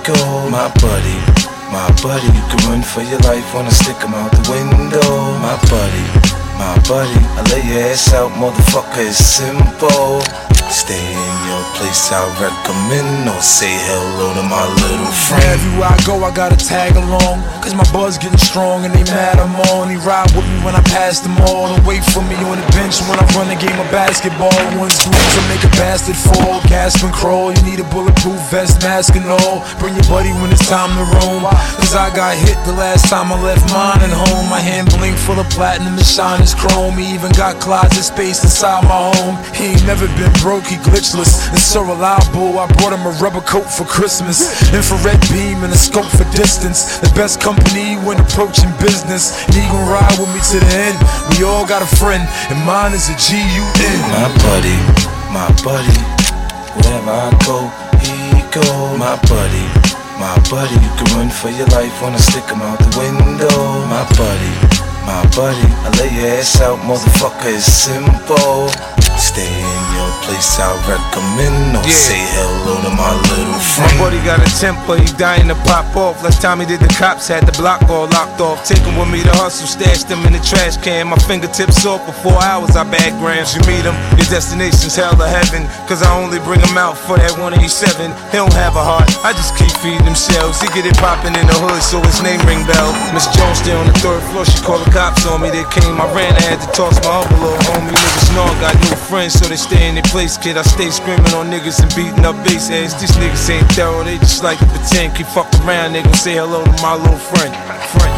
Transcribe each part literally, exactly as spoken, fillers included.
go. My buddy, my buddy, you can run for your life, wanna stick him out the window. My buddy, my buddy, I lay your ass out, motherfucker, it's simple. Stay in your place, I recommend, or say hello to my little friend. Everywhere I go, I gotta tag along, cause my buzz getting strong and they mad I'm on. They ride with me when I pass them all, and wait for me on the bench when I run the game of basketball. One's grooves to make a bastard fall, gasp and crawl. You need a bulletproof vest, mask and all. Bring your buddy when it's time to roam, cause I got hit the last time I left mine at home. My hand blink full of platinum and shine is chrome. He even got closet space inside my home. He ain't never been broke, he glitchless and so reliable. I brought him a rubber coat for Christmas, infrared beam and a scope for distance. The best company when approaching business, and he gon' ride with me to the end. We all got a friend, and mine is a G U N. My buddy, my buddy, wherever I go, he go. My buddy, my buddy, you can run for your life, wanna stick him out the window. My buddy, my buddy, I lay your ass out, motherfucker, it's simple. Stay in your place, I recommend, or yeah. Say hello to my little friend. My buddy got a temper, he dying to pop off. Last time he did the cops, had the block all locked off. Take him with me to hustle, stashed him in the trash can. My fingertips off for four hours, I bag grams. You meet him, your destination's hell or heaven, cause I only bring him out for that one eighty-seven. He don't have a heart, I just keep feeding him shells. He get it poppin' in the hood, so his name ring bell. Miss Jones stay on the third floor, she called the cops on me. They came, I ran, I had to toss my other little homie. Niggas know I got no friends, so they stay in their place, kid. I stay screaming on niggas and beating up bass heads. These niggas ain't thorough, they just like to pretend. Keep fuck around, they gon' say hello to my little friend. Friend.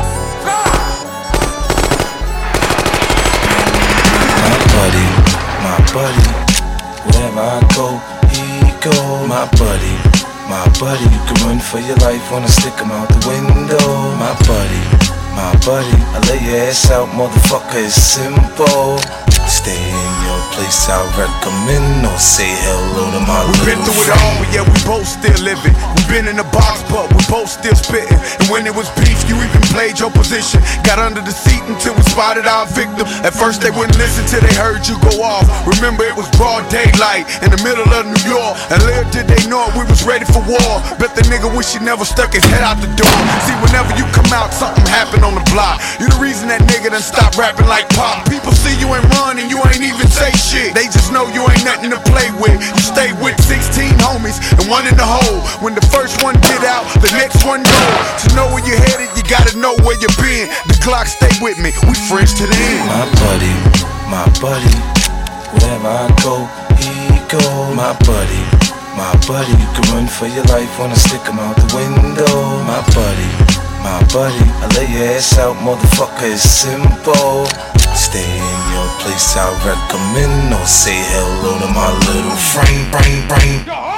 My buddy, my buddy, wherever I go, he go. My buddy, my buddy, you can run for your life, wanna stick him out the window. My buddy, my buddy, I lay your ass out, motherfucker, it's simple. Stay in your place, I recommend, or say hello to my little friend. We been through it all, but yeah, we both still living. We been in the box, but we both still spitting. And when it was beef, you even played your position. Got under the seat until we spotted our victim. At first they wouldn't listen till they heard you go off. Remember it was broad daylight in the middle of New York, and little did they know it, we was ready for war. Bet the nigga wish he never stuck his head out the door. See, whenever you come out, something happen on the block. You the reason that nigga done stopped rapping like Pop. People see you ain't run and you ain't even say shit. They just know you ain't nothing to play with. You stay with sixteen homies and one in the hole. When the first one get out, the next one go. To know where you're headed, you gotta know where you've been. The Glock stay with me, we friends to the end. My buddy, my buddy, wherever I go, he go. My buddy, my buddy, you can run for your life, wanna stick him out the window. My buddy, my buddy, I lay your ass out, motherfucker, it's simple. Stay in your place, I recommend, or say hello to my little friend, brain, brain.